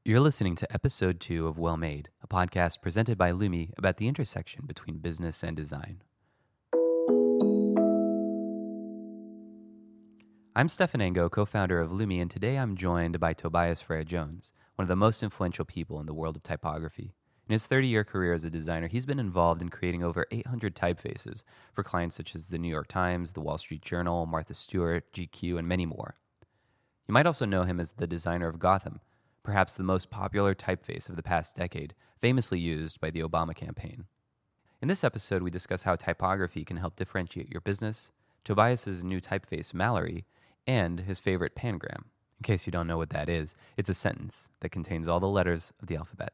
You're listening to episode 2 of Well Made, a podcast presented by Lumi about the intersection between business and design. I'm Stefan Ango, co-founder of Lumi, and today I'm joined by Tobias Frere-Jones, one of the most influential people in the world of typography. In his 30-year career as a designer, he's been involved in creating over 800 typefaces for clients such as the New York Times, the Wall Street Journal, Martha Stewart, GQ, and many more. You might also know him as the designer of Gotham, perhaps the most popular typeface of the past decade, famously used by the Obama campaign. In this episode, we discuss how typography can help differentiate your business, Tobias's new typeface, Mallory, and his favorite pangram. In case you don't know what that is, it's a sentence that contains all the letters of the alphabet.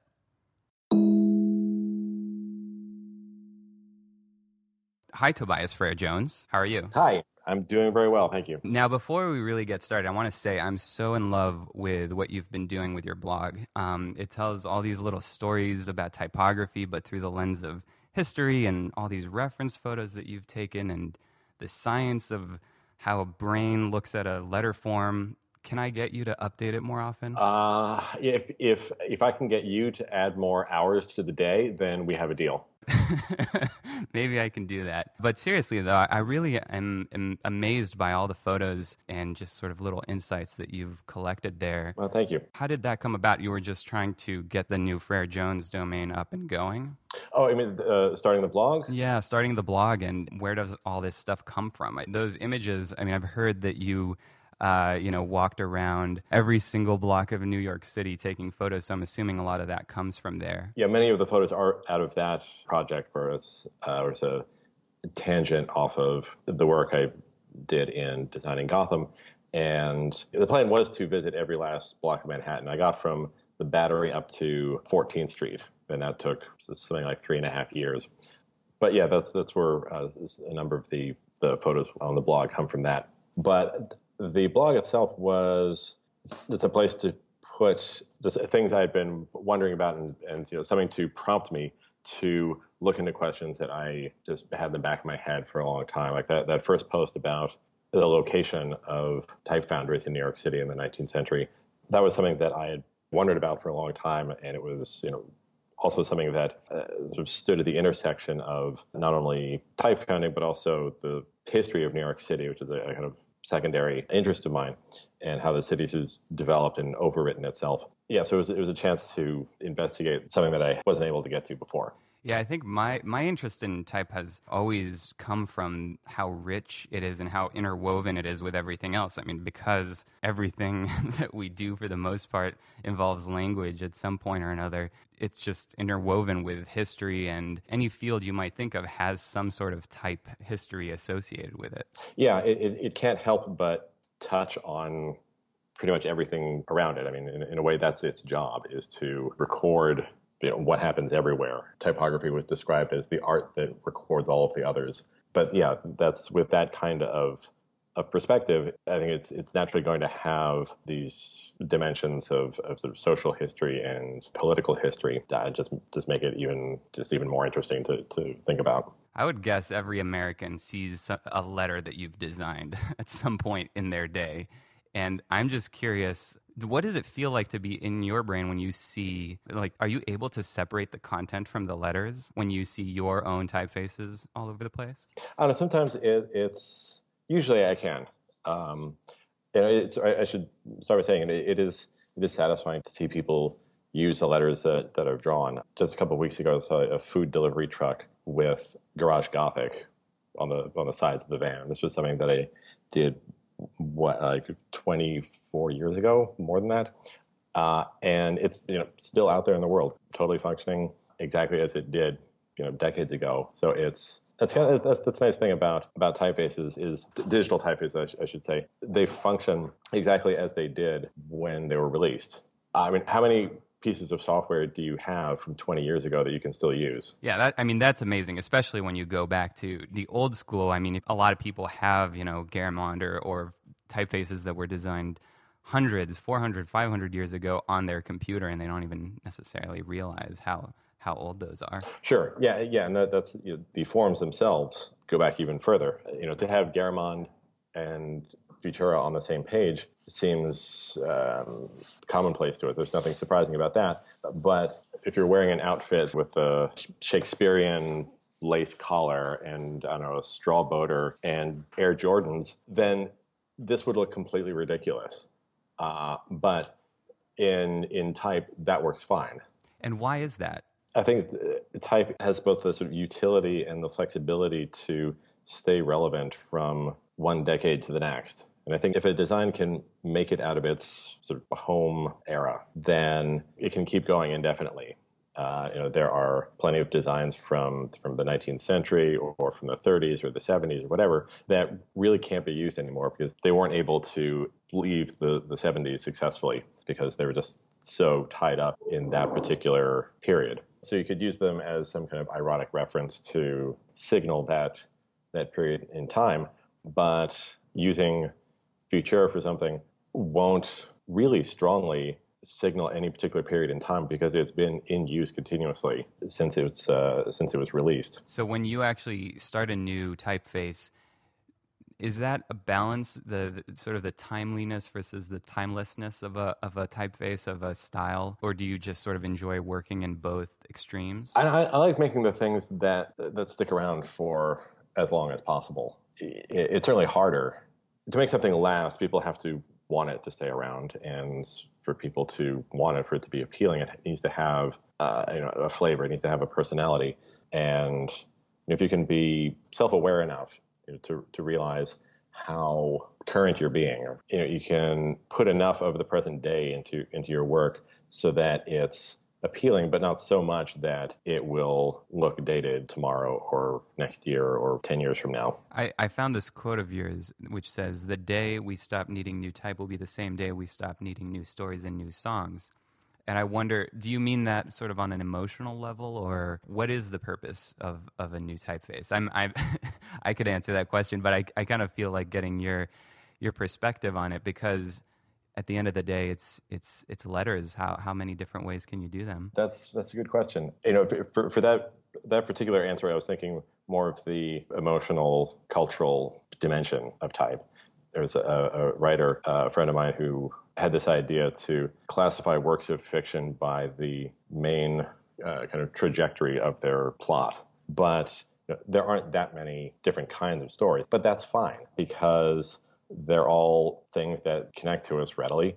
Hi, Tobias Frere-Jones. How are you? Hi, I'm doing very well, thank you. Now, before we really get started, I want to say I'm so in love with what you've been doing with your blog. It tells all these little stories about typography, but through the lens of history and all these reference photos that you've taken and the science of how a brain looks at a letter form. Can I get you to update it more often? If I can get you to add more hours to the day, then we have a deal. Maybe I can do that. But seriously, though, I really am amazed by all the photos and just sort of little insights that you've collected there. Well, thank you. How did that come about? You were just trying to get the new Frere-Jones domain up and going? Oh, I mean, starting the blog? Yeah, starting the blog. And where does all this stuff come from? Those images, I mean, I've heard that you walked around every single block of New York City taking photos. So I'm assuming a lot of that comes from there. Yeah, many of the photos are out of that project where it's a tangent off of the work I did in designing Gotham. And the plan was to visit every last block of Manhattan. I got from the Battery up to 14th Street, and that took something like 3.5 years. But yeah, that's where a number of the photos on the blog come from that. But the blog itself it's a place to put just things I had been wondering about and something to prompt me to look into questions that I just had in the back of my head for a long time. Like that first post about the location of type foundries in New York City in the 19th century. That was something that I had wondered about for a long time, and it was also something that sort of stood at the intersection of not only type founding but also the history of New York City, which is a kind of secondary interest of mine, and how the city has developed and overwritten itself. Yeah, so it was a chance to investigate something that I wasn't able to get to before. Yeah, I think my interest in type has always come from how rich it is and how interwoven it is with everything else. I mean, because everything that we do for the most part involves language at some point or another, it's just interwoven with history, and any field you might think of has some sort of type history associated with it. Yeah, it can't help but touch on pretty much everything around it. I mean, in a way, that's its job, is to record what happens everywhere. Typography was described as the art that records all of the others. But yeah, that's with that kind of perspective, I think it's naturally going to have these dimensions of sort of social history and political history that just make it even more interesting to think about. I would guess every American sees a letter that you've designed at some point in their day. And I'm just curious, what does it feel like to be in your brain when you see, are you able to separate the content from the letters when you see your own typefaces all over the place? I don't know, sometimes it's, usually I can. I should start by saying it is satisfying to see people use the letters that I've drawn. Just a couple of weeks ago, I saw a food delivery truck with Garage Gothic on the sides of the van. This was something that I did 24 years ago, more than that, and it's still out there in the world, totally functioning exactly as it did decades ago. So that's the nice thing about typefaces is digital typefaces, I should say. They function exactly as they did when they were released. I mean, how many pieces of software do you have from 20 years ago that you can still use? Yeah, that's amazing, especially when you go back to the old school. I mean, a lot of people have, Garamond or typefaces that were designed hundreds, 400, 500 years ago on their computer, and they don't even necessarily realize how old those are. Sure. Yeah. And that's the forms themselves go back even further. To have Garamond and Futura on the same page seems commonplace to it. There's nothing surprising about that. But if you're wearing an outfit with a Shakespearean lace collar and, I don't know, a straw boater and Air Jordans, then this would look completely ridiculous. But in type, that works fine. And why is that? I think type has both the sort of utility and the flexibility to stay relevant from one decade to the next. And I think if a design can make it out of its sort of home era, then it can keep going indefinitely. There are plenty of designs from the 19th century or from the 30s or the 70s or whatever that really can't be used anymore because they weren't able to leave the 70s successfully because they were just so tied up in that particular period. So you could use them as some kind of ironic reference to signal that period in time, but using Futura for something won't really strongly signal any particular period in time because it's been in use continuously since it was released. So when you actually start a new typeface, is that a balance, the sort of the timeliness versus the timelessness of a typeface, of a style, or do you just sort of enjoy working in both extremes? I like making the things that stick around for as long as possible. It's certainly harder to make something last. People have to want it to stay around, and for people to want it, for it to be appealing, it needs to have a flavor. It needs to have a personality, and if you can be self-aware enough to realize how current you're being, you can put enough of the present day into your work so that it's appealing, but not so much that it will look dated tomorrow or next year or 10 years from now. I found this quote of yours which says, "The day we stop needing new type will be the same day we stop needing new stories and new songs." And I wonder, do you mean that sort of on an emotional level, or what is the purpose of a new typeface? I could answer that question, but I kind of feel like getting your perspective on it, because at the end of the day, it's letters. How many different ways can you do them? That's a good question. For that particular answer, I was thinking more of the emotional, cultural dimension of type. There's a writer, a friend of mine, who had this idea to classify works of fiction by the main kind of trajectory of their plot. But there aren't that many different kinds of stories. But that's fine, because they're all things that connect to us readily,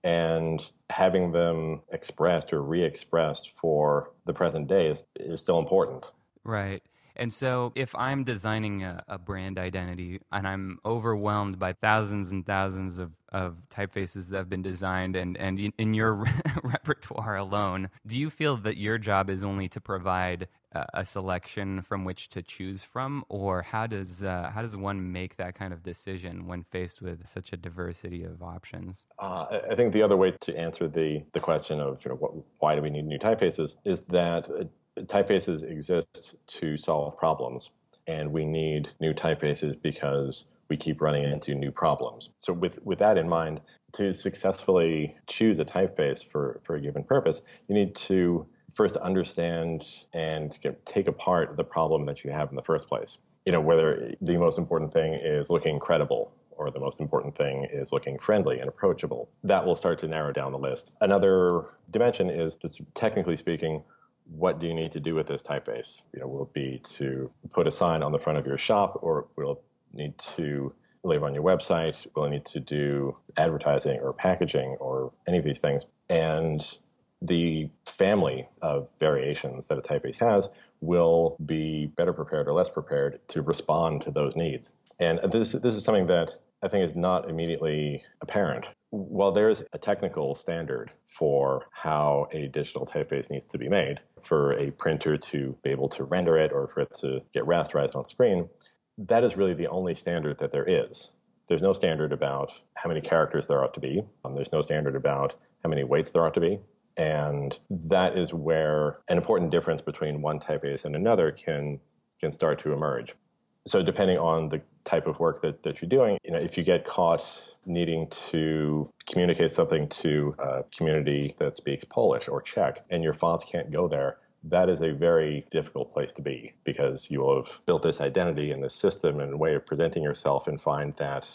and having them expressed or re-expressed for the present day is still important. Right. And so if I'm designing a brand identity and I'm overwhelmed by thousands and thousands of typefaces that have been designed and in your repertoire alone, do you feel that your job is only to provide a selection from which to choose from, or how does one make that kind of decision when faced with such a diversity of options? I think the other way to answer the question of why do we need new typefaces is that typefaces exist to solve problems, and we need new typefaces because we keep running into new problems. So with that in mind, to successfully choose a typeface for a given purpose, you need to first understand and take apart the problem that you have in the first place. Whether the most important thing is looking credible or the most important thing is looking friendly and approachable. That will start to narrow down the list. Another dimension is, just technically speaking, what do you need to do with this typeface? Will it be to put a sign on the front of your shop, or will it need to live on your website? Will it need to do advertising or packaging or any of these things? And the family of variations that a typeface has will be better prepared or less prepared to respond to those needs. And this is something that I think is not immediately apparent. While there's a technical standard for how a digital typeface needs to be made, for a printer to be able to render it or for it to get rasterized on screen, that is really the only standard that there is. There's no standard about how many characters there ought to be. There's no standard about how many weights there ought to be. And that is where an important difference between one typeface and another can start to emerge. So depending on the type of work that you're doing, if you get caught needing to communicate something to a community that speaks Polish or Czech, and your fonts can't go there, that is a very difficult place to be, because you will have built this identity and this system and way of presenting yourself and find that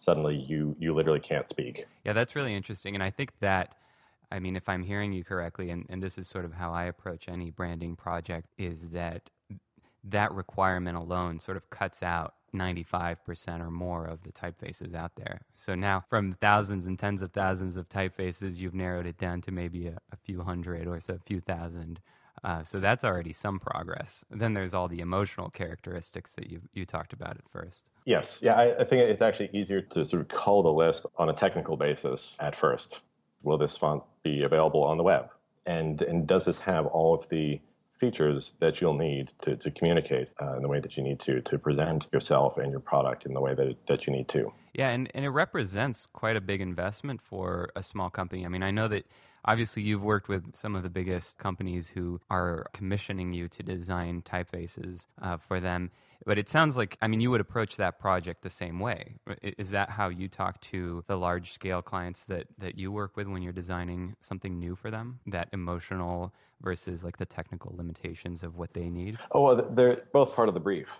suddenly you literally can't speak. Yeah, that's really interesting. And I think that, I mean, if I'm hearing you correctly, and this is sort of how I approach any branding project, is that that requirement alone sort of cuts out 95% or more of the typefaces out there. So now from thousands and tens of thousands of typefaces, you've narrowed it down to maybe a few hundred or so a few thousand. So that's already some progress. Then there's all the emotional characteristics that you talked about at first. Yes. Yeah, I think it's actually easier to sort of cull the list on a technical basis at first. Will this font be available on the web? And does this have all of the features that you'll need to communicate in the way that you need to present yourself and your product in the way that you need to? Yeah, and it represents quite a big investment for a small company. I mean, I know that obviously you've worked with some of the biggest companies who are commissioning you to design typefaces for them. But it sounds like, I mean, you would approach that project the same way. Is that how you talk to the large-scale clients that you work with when you're designing something new for them? That emotional versus like the technical limitations of what they need? Oh, well, they're both part of the brief.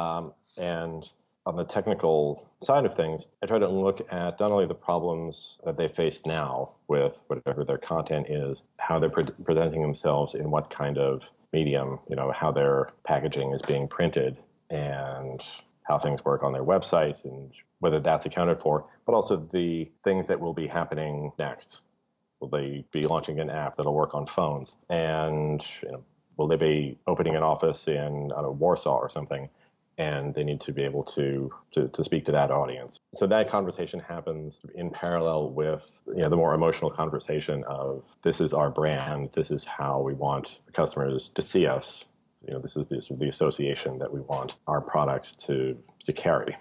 And on the technical side of things, I try to look at not only the problems that they face now with whatever their content is, how they're presenting themselves in what kind of medium, how their packaging is being printed, and how things work on their website and whether that's accounted for, but also the things that will be happening next. Will they be launching an app that'll work on phones? And will they be opening an office in Warsaw or something? And they need to be able to speak to that audience. So that conversation happens in parallel with the more emotional conversation of this is our brand, this is how we want customers to see us. This is the association that we want our products to carry.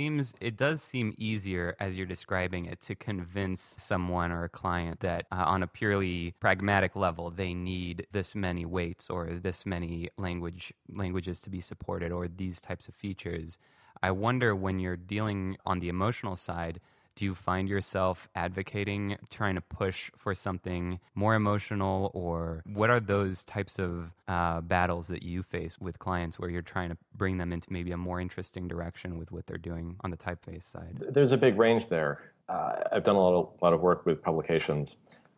It does seem easier as you're describing it to convince someone or a client that on a purely pragmatic level, they need this many weights or this many languages to be supported or these types of features. I wonder when you're dealing on the emotional side, do you find yourself advocating, trying to push for something more emotional, or what are those types of battles that you face with clients where you're trying to bring them into maybe a more interesting direction with what they're doing on the typeface side? There's a big range there. I've done a lot of work with publications,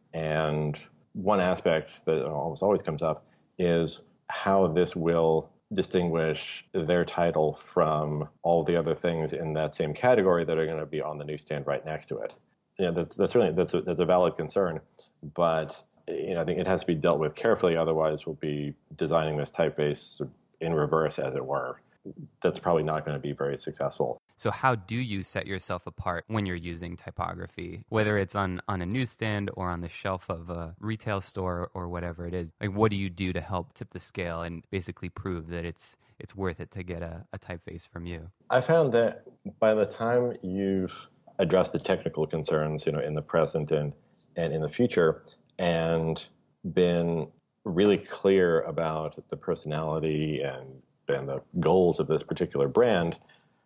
and one aspect that almost always comes up is how this will distinguish their title from all the other things in that same category that are going to be on the newsstand right next to it. That's a valid concern, but I think it has to be dealt with carefully. Otherwise, we'll be designing this typeface in reverse, as it were. That's probably not going to be very successful. So how do you set yourself apart when you're using typography, whether it's on a newsstand or on the shelf of a retail store or whatever it is? Like, what do you do to help tip the scale and basically prove that it's worth it to get a typeface from you? I found that by the time you've addressed the technical concerns, in the present and in the future, and been really clear about the personality and the goals of this particular brand,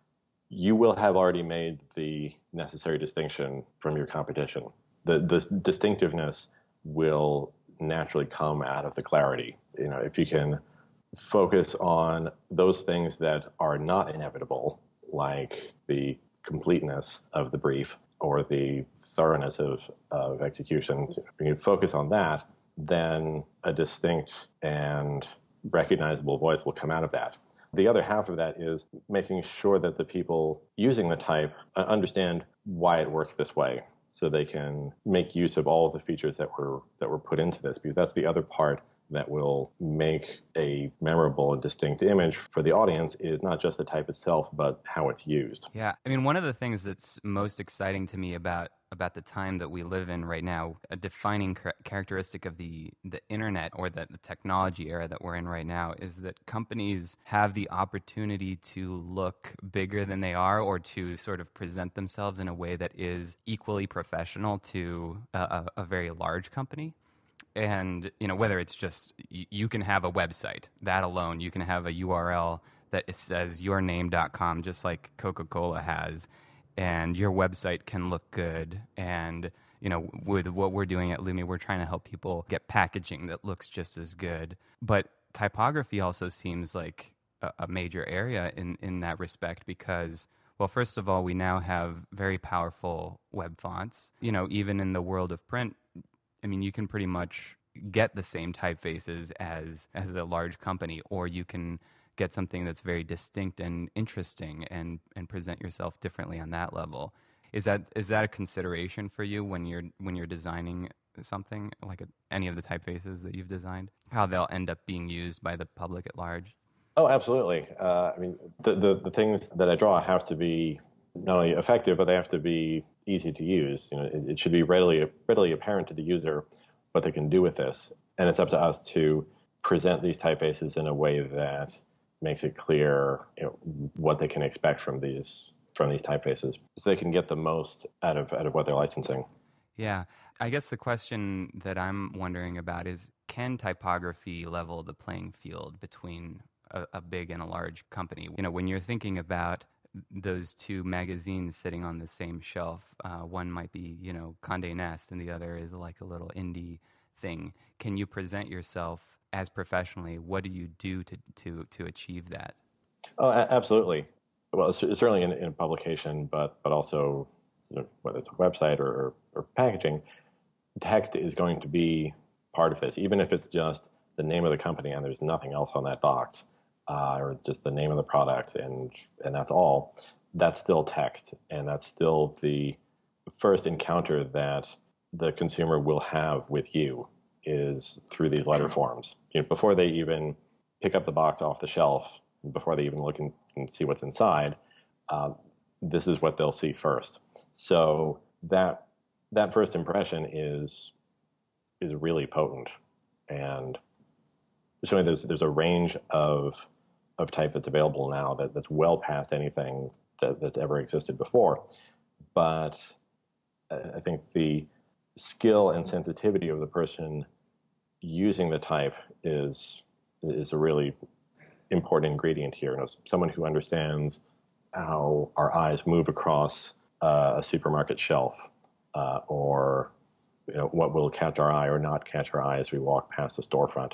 you will have already made the necessary distinction from your competition. The distinctiveness will naturally come out of the clarity. If you can focus on those things that are not inevitable, like the completeness of the brief or the thoroughness of execution, if you can focus on that, then a distinct and recognizable voice will come out of that. The other half of that is making sure that the people using the type understand why it works this way, so they can make use of all of the features that were put into this, because that's the other part that will make a memorable and distinct image for the audience is not just the type itself, but how it's used. Yeah, I mean, one of the things that's most exciting to me about the time that we live in right now, a defining characteristic of the internet or the technology era that we're in right now, is that companies have the opportunity to look bigger than they are, or to sort of present themselves in a way that is equally professional to a very large company. And, whether it's just, you can have a website, that alone, you can have a URL that it says yourname.com, just like Coca-Cola has, and your website can look good. And, with what we're doing at Lumi, we're trying to help people get packaging that looks just as good. But typography also seems like a major area in that respect, because, Well, first of all, we now have very powerful web fonts. You know, even in the world of print, I mean, you can pretty much get the same typefaces as a large company, or you can get something that's very distinct and interesting and present yourself differently on that level. Is that a consideration for you when you're designing something like any of the typefaces that you've designed? How they'll end up being used by the public at large? Oh, absolutely. I mean, the things that I draw have to be not only effective, but they have to be easy to use. You know, it should be readily apparent to the user what they can do with this, and it's up to us to present these typefaces in a way that makes it clear, you know, what they can expect from these typefaces, so they can get the most out of what they're licensing. Yeah. I guess the question that I'm wondering about is, can typography level the playing field between a big and a large company? You know, when you're thinking about those two magazines sitting on the same shelf, one might be, you know, Condé Nast, and the other is like a little indie thing. Can you present yourself as professionally? What do you do to achieve that? Oh, absolutely. Well, it's certainly in publication, but also, you know, whether it's a website or packaging, text is going to be part of this, even if it's just the name of the company and there's nothing else on that box, or just the name of the product, and that's all. That's still text, and that's still the first encounter that the consumer will have with you is through these letter forms. You know, before they even pick up the box off the shelf, before they even look and see what's inside, this is what they'll see first. So that first impression is really potent, and certainly there's a range of type that's available now that's well past anything that's ever existed before. But I think the skill and sensitivity of the person using the type is a really important ingredient here. You know, someone who understands how our eyes move across a supermarket shelf, or, you know, what will catch our eye or not catch our eye as we walk past a storefront.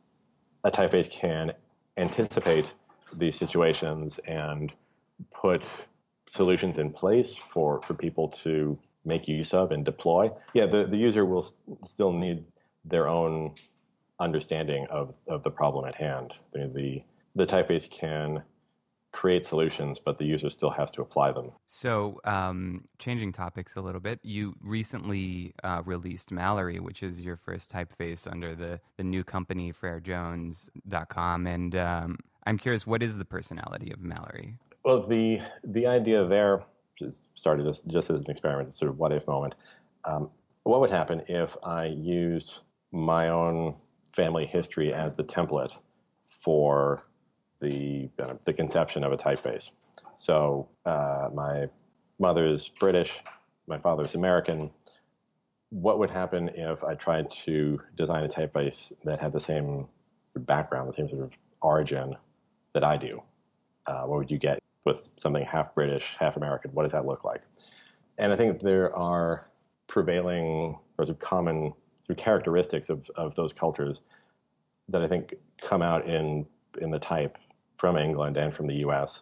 A typeface can anticipate these situations and put solutions in place for people to make use of and deploy. Yeah, the user will still need their own understanding of the problem at hand. The typeface can create solutions, but the user still has to apply them. So, changing topics a little bit, you recently released Mallory, which is your first typeface under the new company, FrareJones.com. And I'm curious, what is the personality of Mallory? Well, the idea there started just as an experiment, sort of what if moment. What would happen if I used my own family history as the template for the conception of a typeface? So my mother's British, my father's American. What would happen if I tried to design a typeface that had the same background, the same sort of origin that I do? What would you get with something half British, half American? What does that look like? And I think there are prevailing or common characteristics of those cultures that I think come out in the type from England and from the U.S.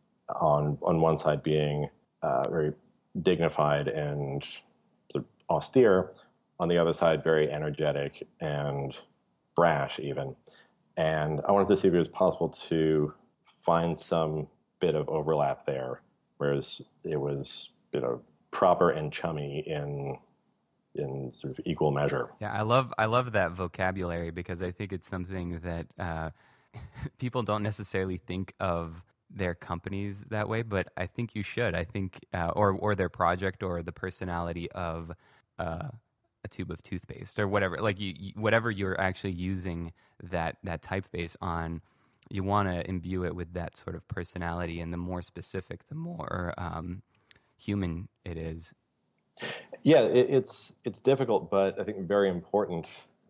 On one side being very dignified and sort of austere, on the other side very energetic and brash even. And I wanted to see if it was possible to find some bit of overlap there, whereas it was, you know, proper and chummy in sort of equal measure. Yeah, I love that vocabulary, because I think it's something that people don't necessarily think of their companies that way, but I think you should. I think, or their project, or the personality of a tube of toothpaste, or whatever. Like whatever you're actually using that typeface on, you want to imbue it with that sort of personality, and the more specific, the more human it is. Yeah, it's difficult, but I think very important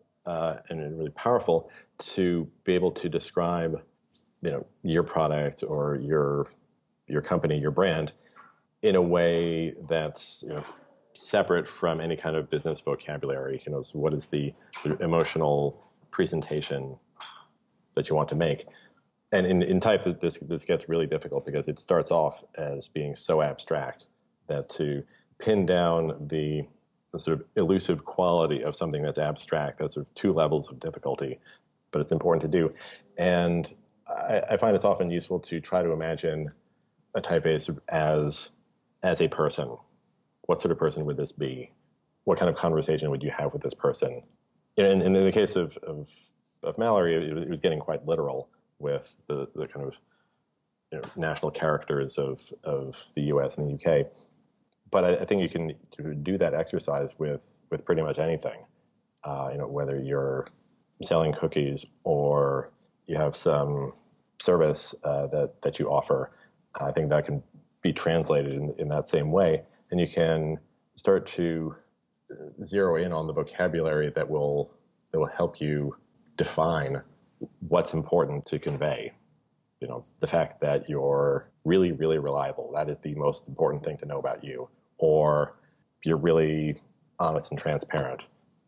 and really powerful to be able to describe, you know, your product or your company, your brand, in a way that's, you know, separate from any kind of business vocabulary. You know, so what is the emotional presentation that you want to make? And in type, this gets really difficult because it starts off as being so abstract that to pin down the sort of elusive quality of something that's abstract, that's sort of two levels of difficulty, but it's important to do. And I find it's often useful to try to imagine a typeface as a person. What sort of person would this be? What kind of conversation would you have with this person? And in the case of Mallory, it was getting quite literal with the kind of national characters of the U.S. and the U.K. But I think you can do that exercise with pretty much anything. Whether you're selling cookies or you have some service that you offer, I think that can be translated in that same way, and you can start to zero in on the vocabulary that will help you define what's important to convey. The fact that you're really, really reliable, that is the most important thing to know about you. Or you're really honest and transparent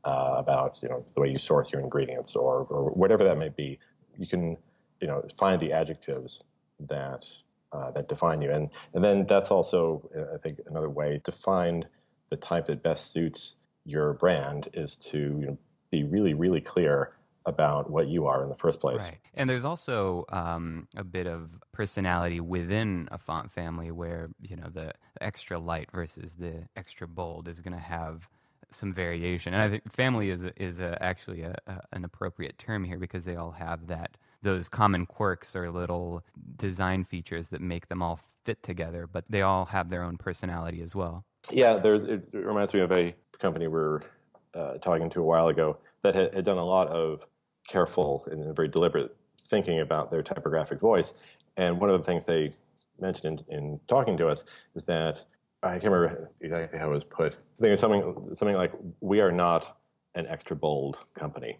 about the way you source your ingredients, or whatever that may be. You can find the adjectives that define you, and then that's also, I think, another way to find the type that best suits your brand is to be really, really clear about what you are in the first place. Right. And there's also a bit of personality within a font family where, the extra light versus the extra bold is going to have some variation. And I think family is actually an appropriate term here because they all have those common quirks or little design features that make them all fit together, but they all have their own personality as well. Yeah, it reminds me of a company we were talking to a while ago that had done a lot of careful and very deliberate thinking about their typographic voice. And one of the things they mentioned in talking to us is that, I can't remember exactly how it was put. I think it's something like, we are not an extra bold company.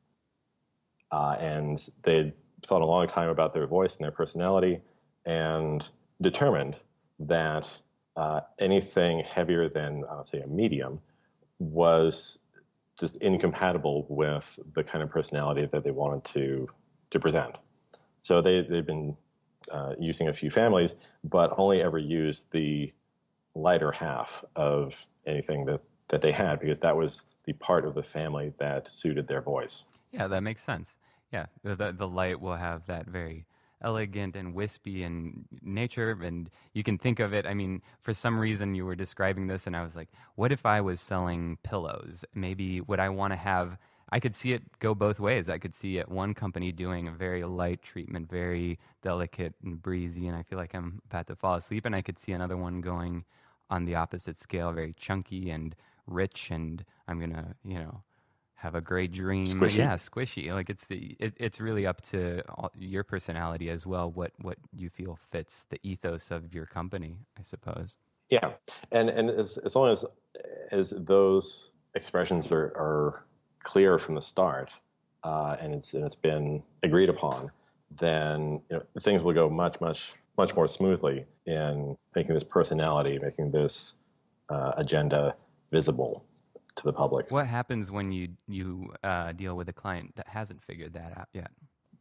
And they thought a long time about their voice and their personality and determined that anything heavier than, say, a medium was just incompatible with the kind of personality that they wanted to present. So they've been using a few families, but only ever used the lighter half of anything that they had, because that was the part of the family that suited their voice. Yeah, that makes sense. Yeah, the light will have that very elegant and wispy in nature, and you can think of it. I mean, for some reason you were describing this and I was like, what if I was selling pillows? Maybe would I want to have, I could see it go both ways. I could see it one company doing a very light treatment, very delicate and breezy, and I feel like I'm about to fall asleep, and I could see another one going on the opposite scale, very chunky and rich, and I'm gonna have a great dream. Squishy. Yeah, squishy. Like it's really up to your personality as well, what you feel fits the ethos of your company, I suppose. Yeah, and as long as those expressions are clear from the start, and it's been agreed upon, then things will go much more smoothly in making this personality, making this agenda visible to the public. What happens when you deal with a client that hasn't figured that out yet?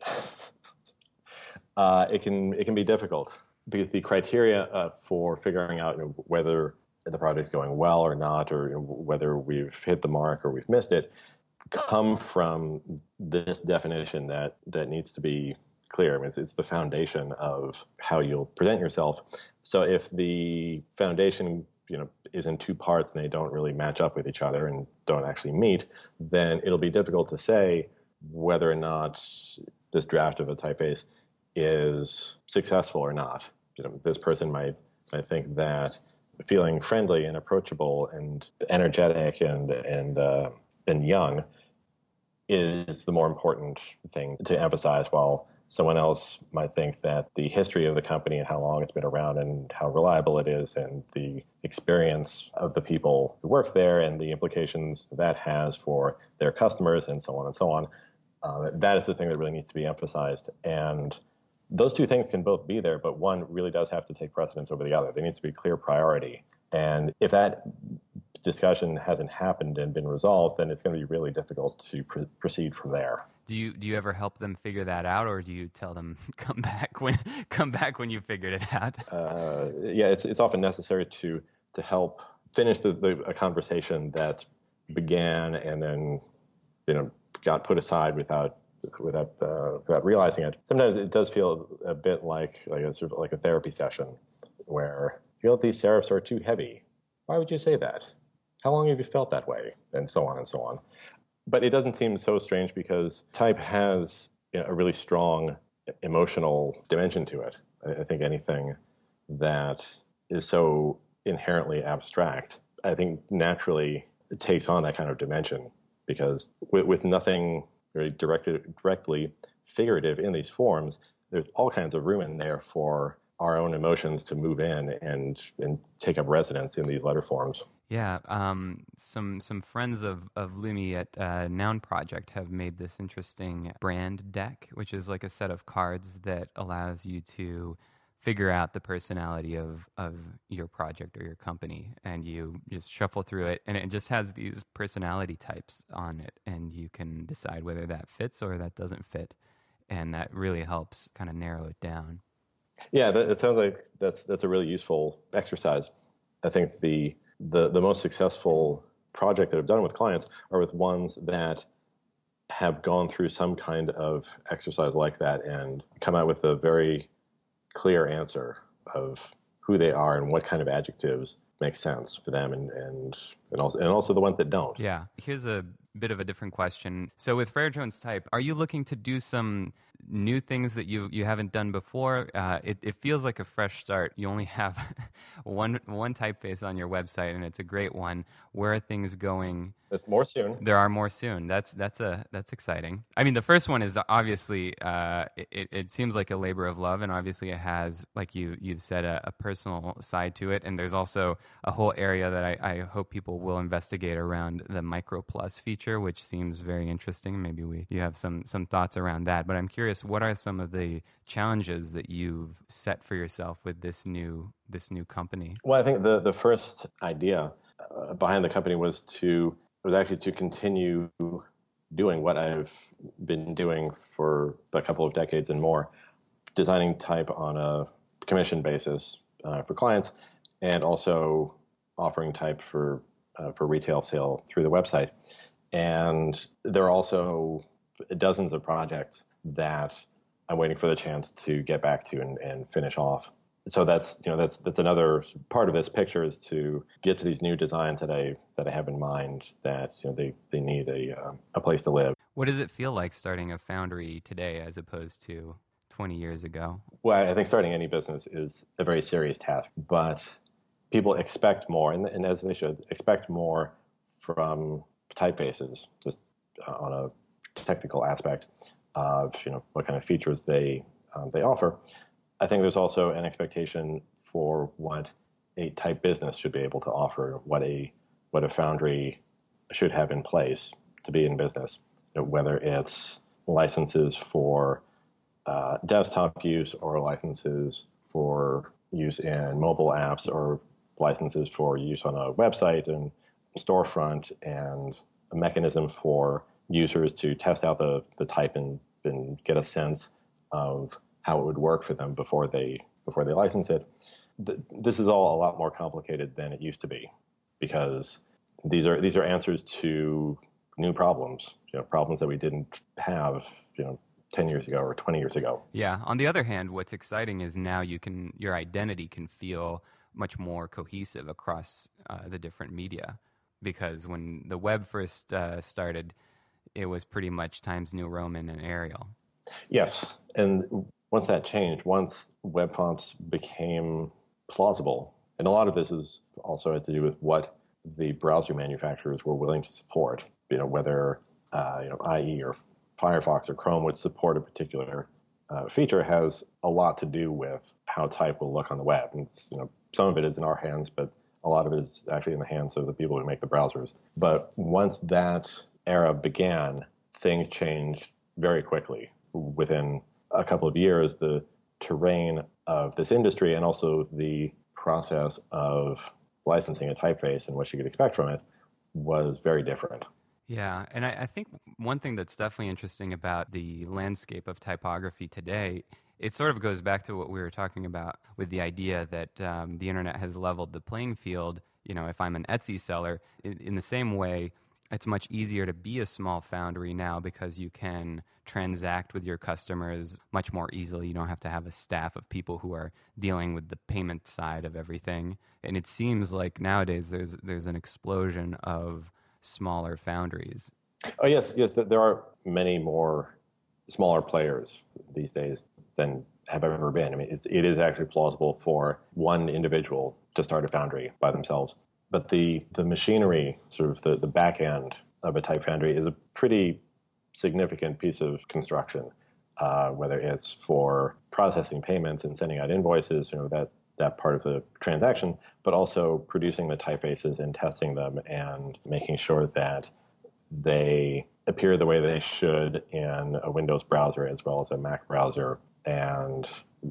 It can be difficult because the criteria for figuring out whether the project's going well or not, or whether we've hit the mark or we've missed it, come from this definition that needs to be clear. I mean, it's the foundation of how you'll present yourself. So if the foundation is in two parts and they don't really match up with each other and don't actually meet, then it'll be difficult to say whether or not this draft of a typeface is successful or not. This person might think that feeling friendly and approachable and energetic and young is the more important thing to emphasize, while someone else might think that the history of the company and how long it's been around and how reliable it is and the experience of the people who work there and the implications that has for their customers and so on and so on, that is the thing that really needs to be emphasized. And those two things can both be there, but one really does have to take precedence over the other. There needs to be a clear priority. And if that discussion hasn't happened and been resolved, then it's going to be really difficult to proceed from there. Do you ever help them figure that out, or do you tell them come back when you figured it out? Yeah, it's often necessary to help finish a conversation that began and then got put aside without realizing it. Sometimes it does feel a bit like a sort of like a therapy session where you feel that these serifs are too heavy. Why would you say that? How long have you felt that way? And so on and so on. But it doesn't seem so strange because type has a really strong emotional dimension to it. I think anything that is so inherently abstract, I think naturally it takes on that kind of dimension because with nothing very directly figurative in these forms, there's all kinds of room in there for our own emotions to move in and take up residence in these letter forms. Yeah, some friends of Lumi at Noun Project have made this interesting brand deck, which is like a set of cards that allows you to figure out the personality of your project or your company, and you just shuffle through it, and it just has these personality types on it, and you can decide whether that fits or that doesn't fit, and that really helps kind of narrow it down. Yeah, it sounds like that's a really useful exercise. I think the most successful project that I've done with clients are with ones that have gone through some kind of exercise like that and come out with a very clear answer of who they are and what kind of adjectives make sense for them and also the ones that don't. Yeah. Here's a bit of a different question. So with Frere Jones Type, are you looking to do some new things that you haven't done before? It feels like a fresh start. You only have one typeface on your website, and it's a great one. Where are things going? There's more soon. There are more soon. That's exciting. I mean, the first one is obviously it seems like a labor of love, and obviously it has, like you've said, a personal side to it. And there's also a whole area that I hope people will investigate around the Micro Plus feature, which seems very interesting. Maybe you have some thoughts around that. But I'm curious, what are some of the challenges that you've set for yourself with this new company? Well, I think the first idea behind the company was actually to continue doing what I've been doing for a couple of decades and more, designing type on a commission basis for clients, and also offering type for retail sale through the website. And there are also dozens of projects that I'm waiting for the chance to get back to and finish off. So that's another part of this picture, is to get to these new designs that I have in mind, that they need a place to live. What does it feel like starting a foundry today as opposed to 20 years ago? Well, I think starting any business is a very serious task, but people expect more, and as they should, expect more from typefaces, just on a technical aspect of what kind of features they offer. I think there's also an expectation for what a type business should be able to offer, what a foundry should have in place to be in business, whether it's licenses for desktop use, or licenses for use in mobile apps, or licenses for use on a website and storefront, and a mechanism for users to test out the type and get a sense of how it would work for them before they license it. This is all a lot more complicated than it used to be, because these are answers to new problems, problems that we didn't have 10 years ago or 20 years ago. Yeah. On the other hand, what's exciting is now your identity can feel much more cohesive across the different media, because when the web first started, it was pretty much Times New Roman and Arial. Yes, and once that changed, once web fonts became plausible, and a lot of this is also had to do with what the browser manufacturers were willing to support, whether IE or Firefox or Chrome would support a particular feature, has a lot to do with how type will look on the web. And some of it is in our hands, but a lot of it is actually in the hands of the people who make the browsers. But once that era began, things changed very quickly. Within a couple of years, the terrain of this industry, and also the process of licensing a typeface and what you could expect from it, was very different. Yeah, and I think one thing that's definitely interesting about the landscape of typography today, it sort of goes back to what we were talking about with the idea that the internet has leveled the playing field. You know, if I'm an Etsy seller, in the same way, it's much easier to be a small foundry now because you can transact with your customers much more easily. You don't have to have a staff of people who are dealing with the payment side of everything. And it seems like nowadays there's an explosion of smaller foundries. Oh yes, yes. There are many more smaller players these days than have ever been. I mean, it is actually plausible for one individual to start a foundry by themselves. But the machinery, sort of the back end of a type foundry, is a pretty significant piece of construction. Whether it's for processing payments and sending out invoices, that part of the transaction, but also producing the typefaces and testing them and making sure that they appear the way they should in a Windows browser as well as a Mac browser, and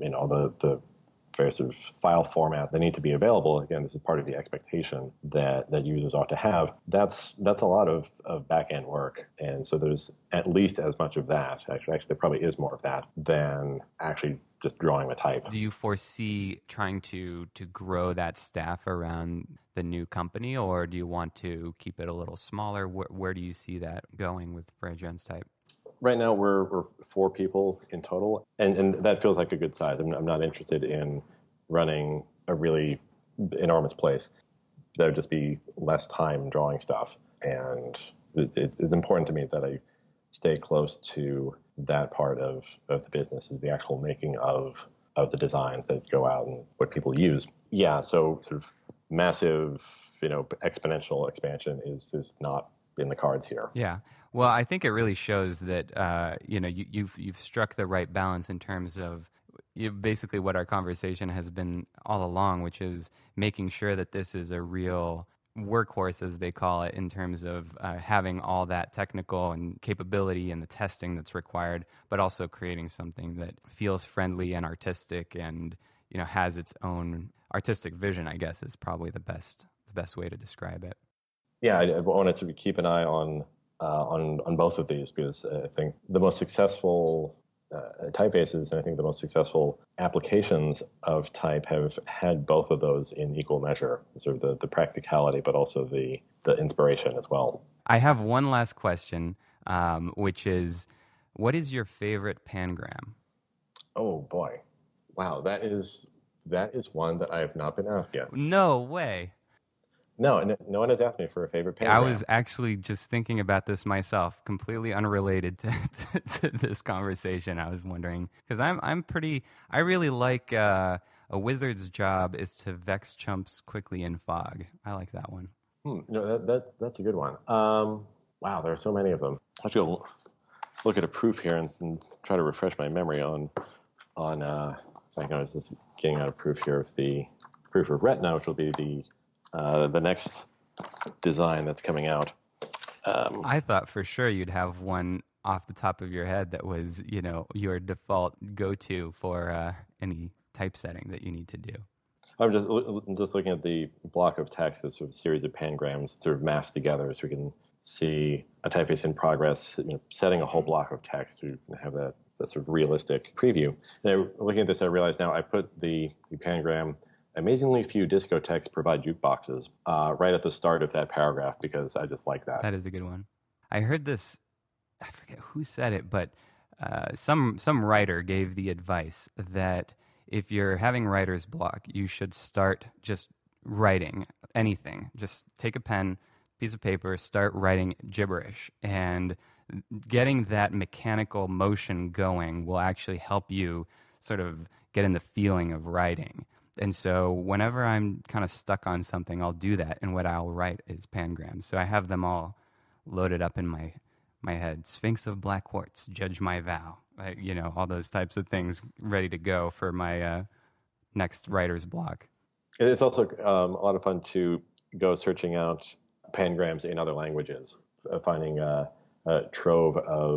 the various sort of file formats that need to be available. Again, this is part of the expectation that users ought to have. That's a lot of back end work, and so there's at least as much of that. Actually, there probably is more of that than actually just drawing the type. Do you foresee trying to grow that staff around the new company, or do you want to keep it a little smaller? Where do you see that going with Freya Jones Type? Right now, we're 4 people in total, and that feels like a good size. I'm not interested in running a really enormous place. That would just be less time drawing stuff, and it's important to me that I stay close to that part of the business, is the actual making of the designs that go out and what people use. Yeah, so sort of massive, exponential expansion is not in the cards here. Yeah. Well, I think it really shows that you've struck the right balance in terms of basically what our conversation has been all along, which is making sure that this is a real workhorse, as they call it, in terms of having all that technical and capability and the testing that's required, but also creating something that feels friendly and artistic and has its own artistic vision, I guess, is probably the best way to describe it. Yeah, I wanted to keep an eye on both of these, because I think the most successful typefaces and I think the most successful applications of type have had both of those in equal measure, sort of the practicality, but also the inspiration as well. I have one last question, which is, what is your favorite pangram? Oh boy, wow, that is one that I have not been asked yet. No way. No one has asked me for a favorite pangram. I was actually just thinking about this myself, completely unrelated to this conversation. I was wondering, because I really like a wizard's job is to vex chumps quickly in fog. I like that one. No, that's a good one. Wow, there are so many of them. I have to go look at a proof here and try to refresh my memory on I was just getting out a proof here of the proof of Retina, which will be the next design that's coming out. I thought for sure you'd have one off the top of your head that was, your default go-to for any typesetting that you need to do. I'm just looking at the block of text as sort of a series of pangrams sort of massed together, so we can see a typeface in progress, setting a whole block of text to have that sort of realistic preview. And looking at this, I realize now I put the pangram, amazingly few discotheques provide jukeboxes, right at the start of that paragraph, because I just like that. That is a good one. I heard this, I forget who said it, but some writer gave the advice that if you're having writer's block, you should start just writing anything. Just take a pen, piece of paper, start writing gibberish. And getting that mechanical motion going will actually help you sort of get in the feeling of writing. And so whenever I'm kind of stuck on something, I'll do that. And what I'll write is pangrams. So I have them all loaded up in my head. Sphinx of Black Quartz, Judge My Vow. All those types of things ready to go for my next writer's block. It's also a lot of fun to go searching out pangrams in other languages, finding a trove of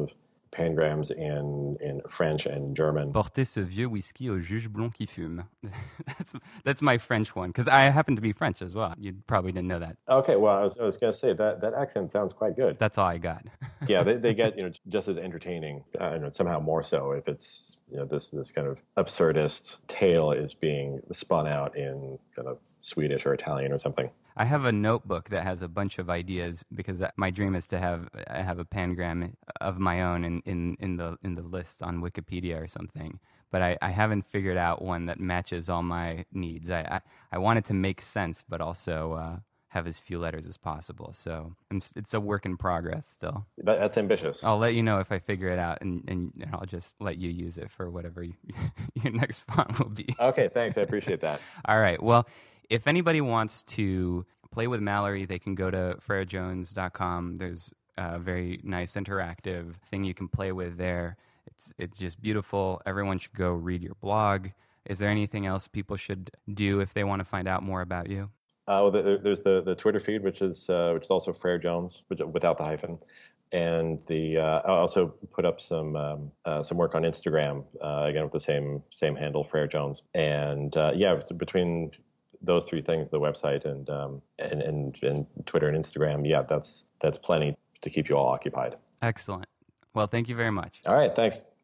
pangrams in French and German. Portez ce vieux whisky au juge blond qui fume. That's my French one, because I happen to be French as well. You probably didn't know that. Okay, well, I was going to say that accent sounds quite good. That's all I got. Yeah, they get just as entertaining, somehow more so if it's this kind of absurdist tale is being spun out in kind of Swedish or Italian or something. I have a notebook that has a bunch of ideas because my dream is to have a pangram of my own in the list on Wikipedia or something. But I haven't figured out one that matches all my needs. I want it to make sense, but also have as few letters as possible. So it's a work in progress still. That's ambitious. I'll let you know if I figure it out, and I'll just let you use it for whatever your next font will be. Okay, thanks. I appreciate that. All right. Well, if anybody wants to play with Mallory, they can go to freyajones.com. There's a very nice interactive thing you can play with there. It's just beautiful. Everyone should go read your blog. Is there anything else people should do if they want to find out more about you? There's the Twitter feed, which is also Freya Jones, without the hyphen, and I also put up some work on Instagram again with the same handle, Freya Jones, and between those three things, the website and Twitter and Instagram, that's plenty to keep you all occupied. Excellent. Well, thank you very much. All right, thanks.